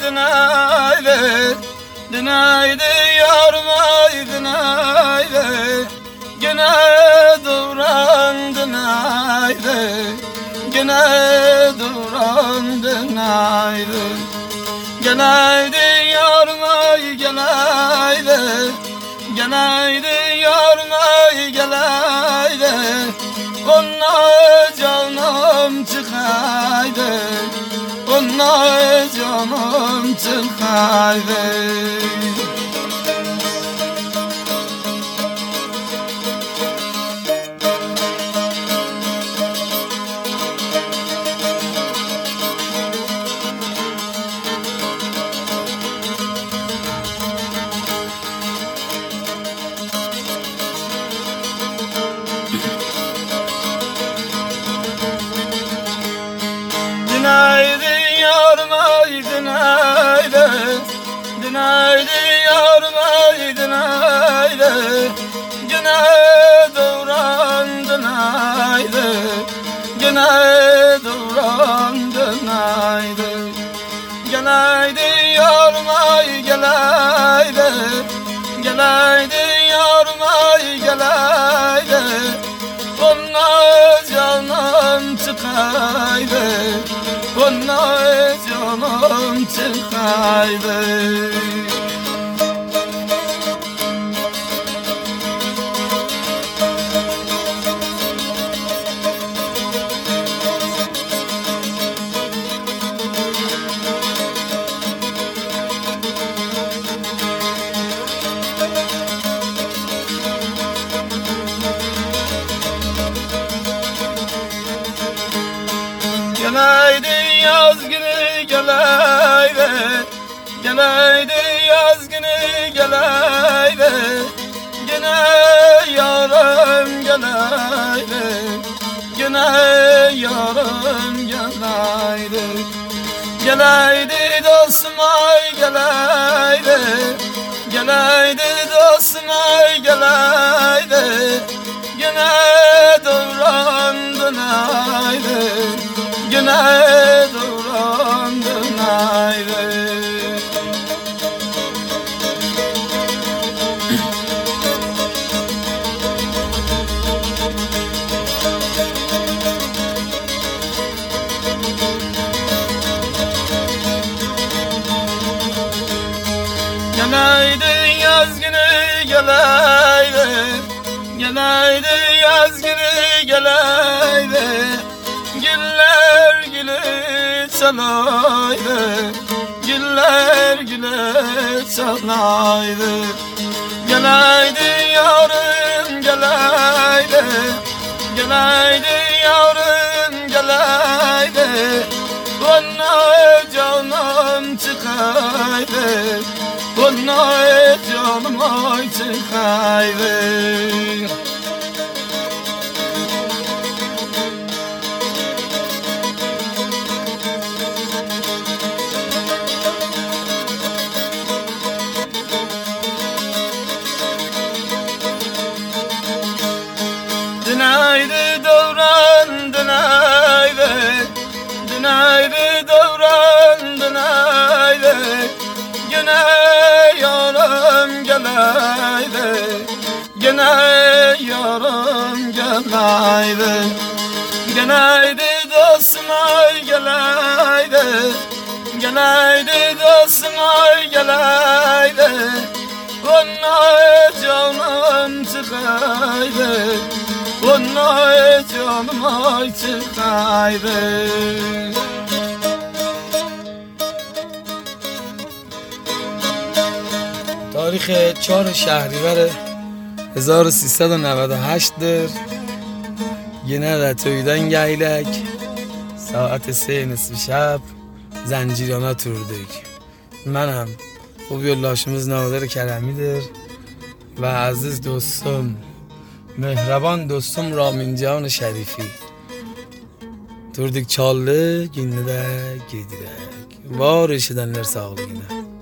dinayde, dinayde yarım ay dinayde, gene duran dinayde, gene duran dinayde, genayde yarım ay genayde, genayde yarım ay genayde, onna canım çıkaydı, onna canım çıkaydı. Dinayde yarım ay dinayde, dinayde yarım ay dinayde, gene duran dinayde, gene duran dinayde, genayde yarım ay genayde, genayde yarım ay genayde, onna canım çıkaydı, onna canım çıkaydı. Genayde yaz günü gelayde, genayde yaz günü gelayde, gene yarım gelayde, gene yarım gelayde, gelayde dostum ay gelayde, gelayde dostum ay gelayde, gene duran dinayde, gene duran dinayde. Genayde yaz günü gelayde, genayde yaz günü gelayde, güller güle çalaydı, güller güle çalaydı, genayde yarım gelayde, genayde yarım gelayde, onna canım çıkaydı, onna canım ay çıkaydı. Dinayde davran dinayde, dinayde davran dinayde, gene yarım gelayde, gene yarım gelayde, genayde dostum ay gelayde, genayde dostum ay gelayde, onna canım çıkaydı, onna canım ay çıkaydı. تاریخ 4 شهریور 1398'dir. Yine de töyden geldik. Saat 3 نصف şab Zəncirana oturduk. Mənəm. Bu yoldaşımız Nadir Kərəmidir ve aziz dostum, mehraban dostum Ramin Can Şərifi. Durduk çallı, günlü de gidirek. Var eşidenler sağlığına.